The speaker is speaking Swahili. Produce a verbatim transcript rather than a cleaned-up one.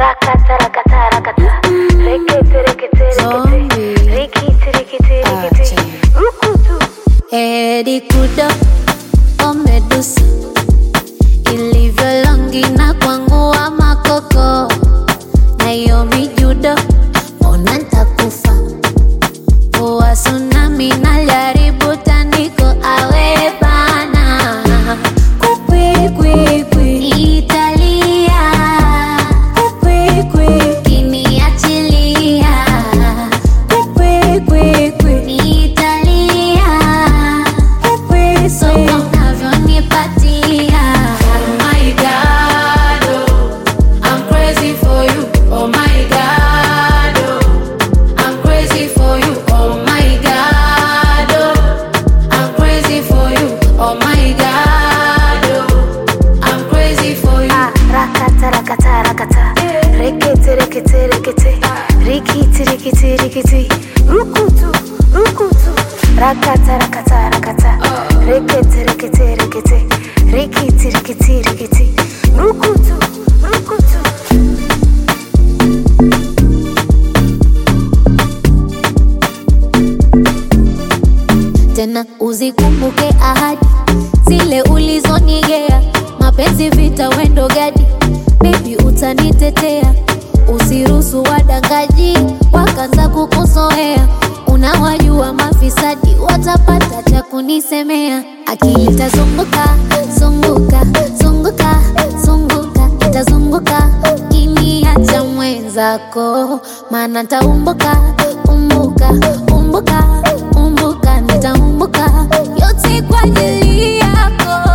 Rakata rakata rakata. Rekete rekete rekete. Rikiti rikiti rikiti. Rukutu. Edi kudo omedusa ilivyo longi na kwangu wa makoko na iyo mijudo ona ntakufa uwa tsunami na jaribu tandiko awe bana kukwi kwi kwi Italia kukwi kwi kiniachilia kukwi kwi kwi Italia kukwi so unavyonipatia. Oh my God, oh, I'm crazy for you. Oh my God, oh, I'm crazy for you. Oh my God, oh, I'm crazy for you. Oh my God, oh, I'm crazy for you. Rakata rakata rakata. Rekete rekete rekete. Rikiti rikiti rikiti. Rukutu rukutu. Rakata rakata rakata. Rekete rekete rekete. Rikiti rikiti rikiti. Rukutu rukutu. Tena uzikumbuke ahadi zile ulizonigea, mapenzi vita wendo gadi, baby utanitetea, usiruhusu wadangaji wakaanza kukuzoea, unawajua mafisadi watapata cha kunisemea, akili itazunguka zunguka zunguka zunguka itazunguka kiniacha mwenzako, maana taumbuka umbuka umbuka umbuka nitaumbuka yote kwa ajili yako.